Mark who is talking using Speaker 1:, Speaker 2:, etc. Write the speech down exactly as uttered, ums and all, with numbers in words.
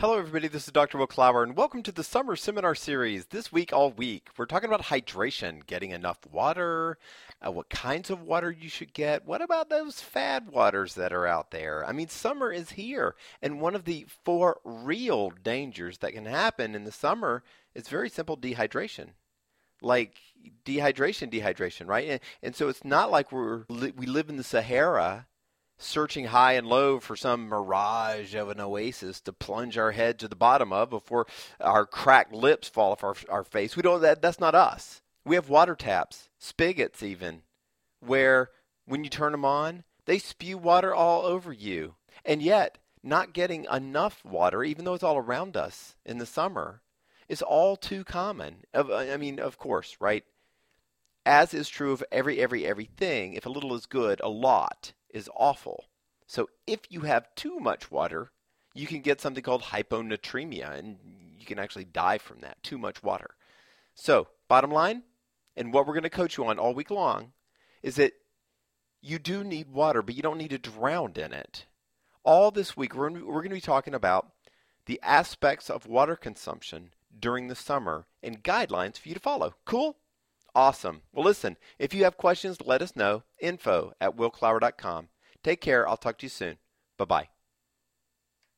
Speaker 1: Hello, everybody. This is Doctor Will Clower, and welcome to the Summer Seminar Series. This week, all week, we're talking about hydration, getting enough water, uh, what kinds of water you should get. What about those fad waters that are out there? I mean, summer is here, and one of the four real dangers that can happen in the summer is very simple dehydration. Like dehydration, dehydration, right? And, and so it's not like we're li- we live in the Sahara searching high and low for some mirage of an oasis to plunge our head to the bottom of before our cracked lips fall off our, our face. We don't that that's not us. We have water taps, spigots even, where when you turn them on, they spew water all over you. And yet, not getting enough water, even though it's all around us in the summer, is all too common. I mean, of course, right? As is true of every, every, everything, if a little is good, a lot is awful. So if you have too much water, you can get something called hyponatremia, and you can actually die from that, too much water. So bottom line, and what we're going to coach you on all week long, is that you do need water, but you don't need to drown in it. All this week, we're, we're going to be talking about the aspects of water consumption during the summer and guidelines for you to follow. Cool? Awesome. Well, listen, if you have questions, let us know. Info at will clower dot com. Take care. I'll talk to you soon. Bye-bye.